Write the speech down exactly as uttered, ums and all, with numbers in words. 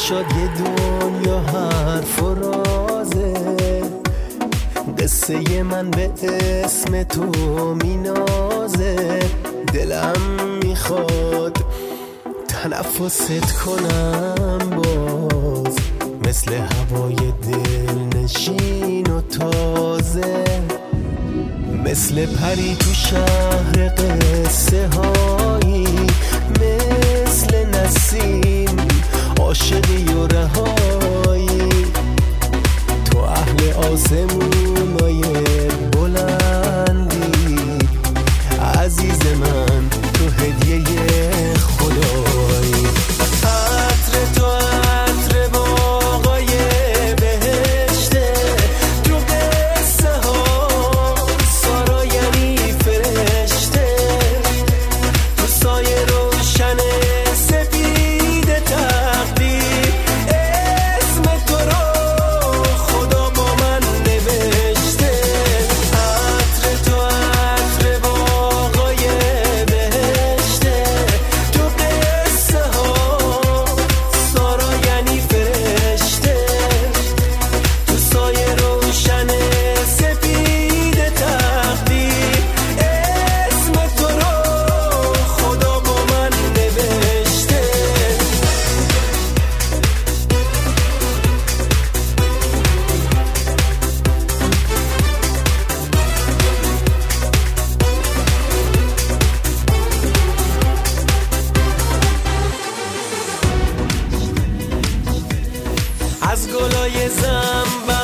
چشات یه دنیا حرف و رازه، قصه من به اسم تو مینازه. دلم میخواد تنفست کنم باز، مثل هوای دل نشین و تازه، مثل پری تو شهر قصه هایی، مثل نسیم عاشقی و رهایی. تو اهل آسمونای بلندی، عزیز من تو هدیه خدایی. عطر تو عطر باغای بهشته، تو قصه ها سارا یعنی فرشته، تو سایه روشن سپید تقدیر، اسم تو رو خدا با من نوشته. عطر تو عطر باغای بهشته، تو قصه ها سارا یعنی فرشته، تو سایه روشن سپید تقدیر، اسم تو رو خدا با من نوشته. از گلای زنبق